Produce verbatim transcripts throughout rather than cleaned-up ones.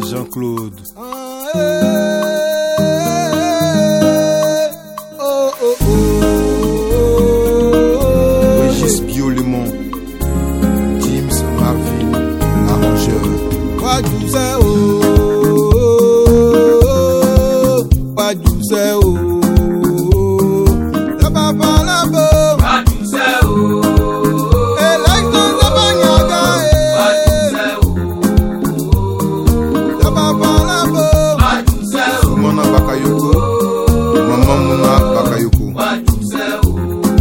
Jean-Claude. Oh, oh, oh. Régis Biolémon. James Marvin, arrangeur. Pas douze oh. Pas douze oh. La papa la bo. Pas douze oh. Et l'aïton la banyaga. Pas douze oh. La papa la bo. Pas douze oh. Mona Bakayoko. Maman Mouna Bakayoko. Pas douze oh.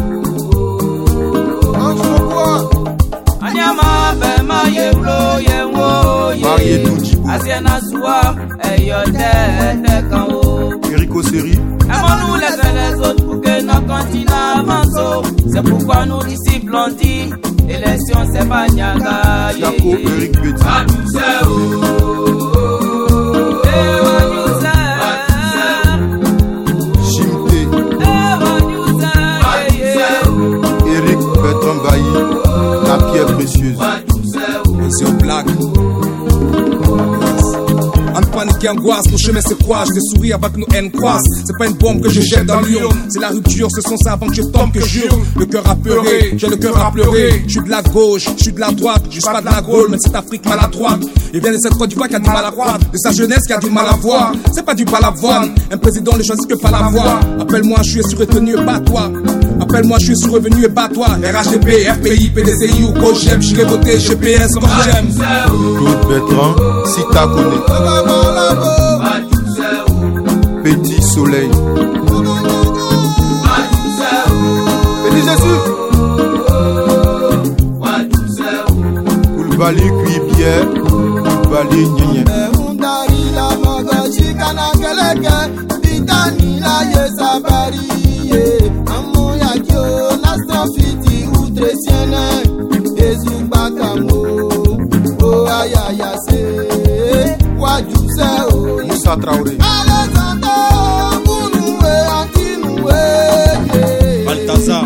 Anyama bema yeblo yewo Marié ye. Doudjibou. Asiana soua eyo te te kan o. Erico Seri. Aimons-nous les uns les autres pour que nos continents avancent. C'est pourquoi nos disciples ont dit élection c'est Banyaga. Chaco Eric Betty. Pas douze oh. Eh, pas douze Chimté. oh. Eh, pas douze oh. Eric Bertrand Bailly. La pierre précieuse. Pas douze oh. Monsieur Black. En panique et angoisse, nos chemins se croisent, des souris avec nos haines croissent. C'est pas une bombe que je jette dans l'urne, c'est la rupture, ce sont ça avant que je tombe que je jure. Le cœur a pleuré, j'ai le cœur à pleurer. Je suis de la gauche, je suis de la droite, je suis pas de la Gaule, mais cette Afrique maladroite. Il vient de cette Côte d'Ivoire qui a du mal à croire, de sa jeunesse qui a du mal à voir. C'est pas du balavoine, un président ne choisit que par la voix. Appelle-moi, je suis surretenu et pas toi. Appelle-moi, je suis surrevenu et pas toi. R H D P, R P I, P D C I ou Cogem, je vais voter G P S comme j'aime. Claude Bertrand. Sita Koné. Petit Soleil. Petit Jésus. Koulibaly Cuibière. Koulibaly Nyenye. Moussa Traoré. Balthazar.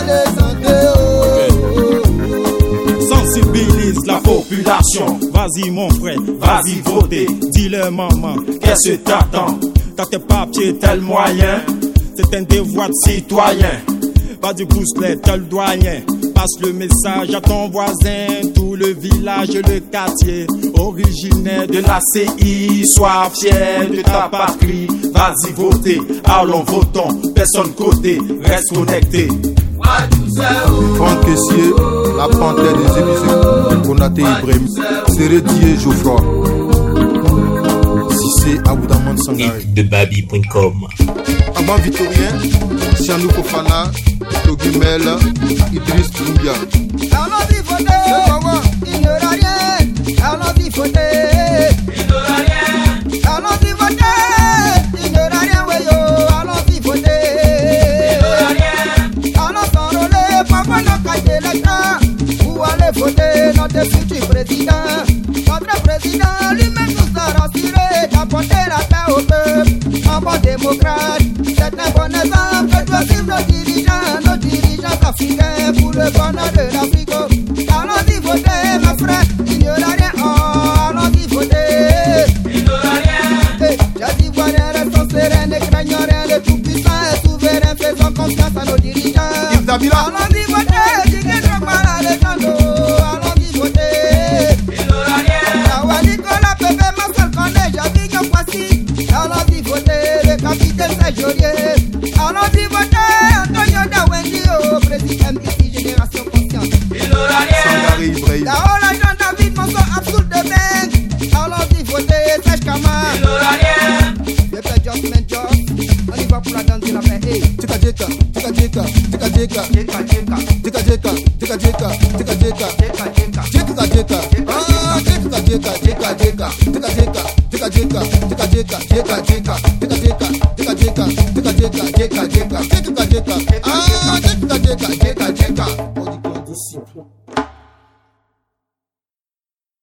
Sensibilise la population. Vas-y mon frère, vas-y voter. Dis-le maman, qu'est-ce que t'attends? T'as tes papiers, tel moyen. C'est un devoir de citoyen. Pas du bousselet, tel doyen. Passe le message à ton voisin. Tout le village, le quartier. Originaire de la C I. Sois fier de ta patrie. Vas-y voter, allons votons. Personne côté, reste connecté. Franck Kessier, la panthère des Élysées. Konaté Ibrahim. Sérédier Geoffroy. Cissé Aboudaman Sangare. de babi point com. Avant Victorien, Chanou Fofana, Togumel, Idriss Doumbia. Allons-y voter, il n'y aura rien. Allons-y voter, il n'y aura rien. Allons-y voter, il n'y aura rien, ouais yo. Allons-y voter, il n'y aura rien. Allons s'enrôler, papa n'a qu'à l'électeur. Vous allez voter notre futur président. Notre président lui-même nous a rassuré d'apporter la paix au peuple. Un bon démocrate, c'est un bon exemple que doivent suivre nos dirigeants, nos dirigeants africains pour le bonheur de l'Afrique. Allons-y voter, mes frères, il n'y aura rien. Oh, allons-y voter, il n'y aura rien. Hey, j'ai dit voir un restons sereins, ne craignons rien, le tout-puissant est souverain, faisons confiance à nos dirigeants. Allons-y voter, Didier Drogba la légende. Allons-y voter, il n'y aura rien. Tawa Nicolas Pepe, Marcel Condé, Javignon Kwasi. Allons-y voter, le capitaine Saint-Jorier. Allons-y voter, Antonio Dawendi, oh, président M I C, Génération Consciente. Il n'aura rien. Sangare Ibrahim. Daola Jean David, Monson Absoul de Beng. Allons-y voter, Sèche Kama. Il n'aura rien. Pepe Joss, Men Joss. On y va pour la danse de la paix. Hey. Tika Jeka, Tika Jeka, Tika Jeka, Jeka Jeka, Tika Jeka, Tika Jeka, Tika Jeka, Jeka Jeka, Jeka Jeka, ah, Jeka Jeka, Jeka Jeka, Tika Jeka, Tika Jeka, Tika Jeka, Jeka Jeka, Tika Jeka, Tika Jeka, Tika Jeka, Jeka Jeka, Jeka Jeka, ah, Jeka Jeka, Jeka Jeka.